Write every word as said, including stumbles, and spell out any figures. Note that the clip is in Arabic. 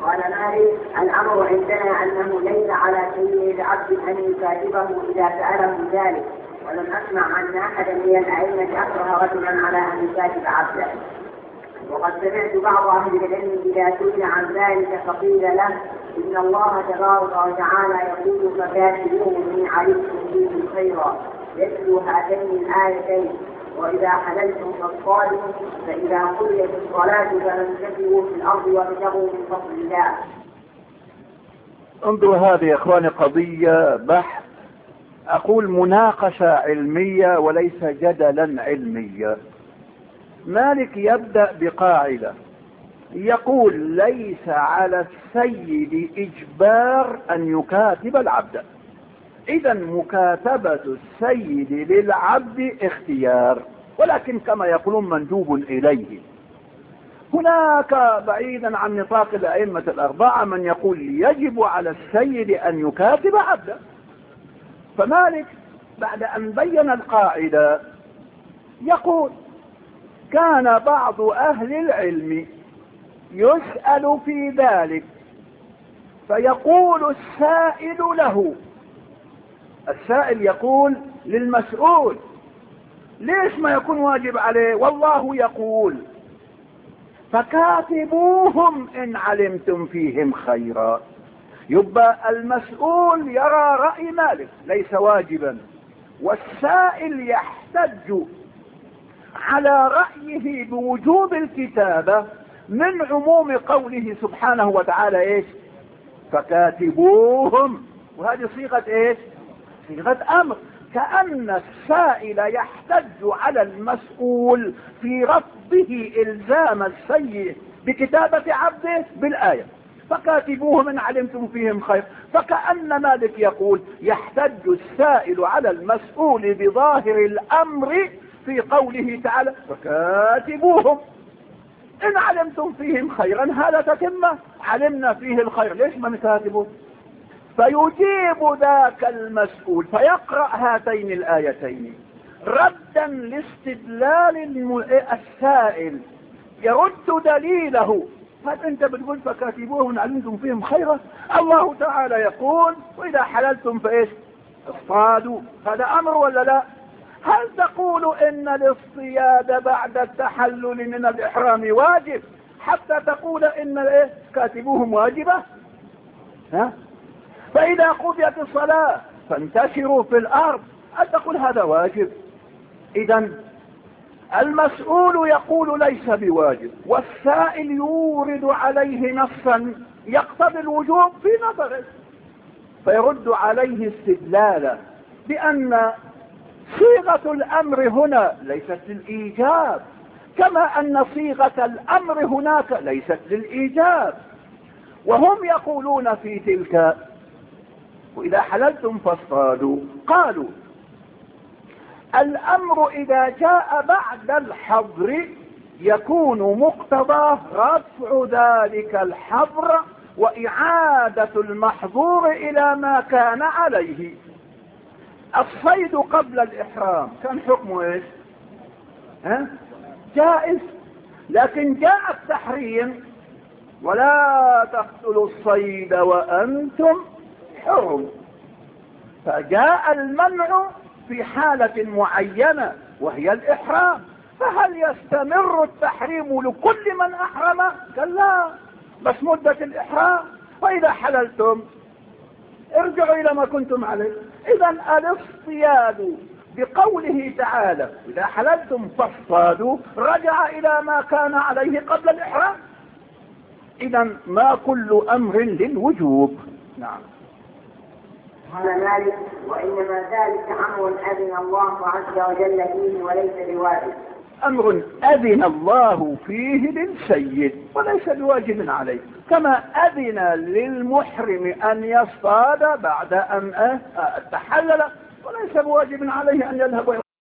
قال مالك: الأمر عندنا أنه ليس على سيد العبد أن يكاتبه إذا سأله ذلك، ولم أسمع أن أحدا من الأئمة أكره رجلا على أن يكاتب عبده. وقد سمعت بعض أهل العلم إذا سئل عن ذلك فقيل له: إن الله تبارك وتعالى يقول: فكاتبوهم إن علمتم فيهم خيرا، يتلو هاتين الآيتين: وإذا حللتم فاصطادوا، فإذا قضيت الصلاة فانتشروا في الأرض وابتغوا من فضل الله. انظروا هذه يا اخواني قضية بحث، اقول مناقشة علمية وليس جدلا علميا. مالك يبدأ بقاعدة يقول: ليس على السيد اجبار ان يكاتب العبد، اذا مكاتبة السيد للعبد اختيار، ولكن كما يقولون مندوب اليه. هناك بعيدا عن نطاق الائمة الاربعة من يقول يجب على السيد ان يكاتب عبده. فمالك بعد ان بين القاعدة يقول: كان بعض اهل العلم يسأل في ذلك فيقول السائل له، السائل يقول للمسؤول: ليش ما يكون واجب عليه؟ والله يقول: فكاتبوهم ان علمتم فيهم خيرا. يبقى المسؤول يرى رأي مالك ليس واجبا، والسائل يحتج على رأيه بوجوب الكتابة من عموم قوله سبحانه وتعالى ايش؟ فكاتبوهم. وهذه صيغة ايش؟ صيغة امر. كأن السائل يحتج على المسؤول في رفضه الزام السيد بكتابة عبده بالآية: فكاتبوهم ان علمتم فيهم خير. فكأن مالك يقول يحتج السائل على المسؤول بظاهر الامر في قوله تعالى: فكاتبوهم ان علمتم فيهم خيرا. هذا تتمة، علمنا فيه الخير، ليش ما نكاتبه؟ فيجيب ذاك المسؤول فيقرأ هاتين الآيتين ردا لاستدلال السائل، يرد دليله. فانت بتقول فكاتبوهم ان علمتم فيهم خيرا، الله تعالى يقول: واذا حللتم فايش؟ اصطادوا. هذا امر ولا لا؟ هل تقول ان الاصطياد بعد التحلل من الاحرام واجب حتى تقول ان الايه؟ كاتبوهم واجبة؟ ها؟ فاذا قضيت الصلاة فانتشروا في الارض، هل تقول هذا واجب؟ اذا المسؤول يقول ليس بواجب، والسائل يورد عليه نصا يقتضي الوجوب في نظره، فيرد عليه استدلالا بان صيغة الامر هنا ليست للايجاب، كما ان صيغة الامر هناك ليست للايجاب. وهم يقولون في تلك: واذا حللتم فاصطادوا، قالوا الامر اذا جاء بعد الحظر يكون مقتضاه رفع ذلك الحظر واعادة المحظور الى ما كان عليه. الصيد قبل الاحرام كان حكمه ايش؟ ها؟ جائز. لكن جاء التحريم: ولا تقتلوا الصيد وانتم حرم. فجاء المنع في حالة معينة وهي الإحرام. فهل يستمر التحريم لكل من أحرم؟ قال لا، بس مدة الإحرام. وإذا حللتم ارجعوا إلى ما كنتم عليه. إذا الاصطياد بقوله تعالى: إذا حللتم فاصطادوا، رجع إلى ما كان عليه قبل الإحرام. إذا ما كل أمر للوجوب. نعم. قال مالك: وإنما ذلك أمر أذن الله عز وجل فيه وليس بواجب. أمر أذن الله فيه للسيد وليس بواجب عليه، كما أذن للمحرم أن يصطاد بعد أن تحلل وليس بواجب عليه أن يذهب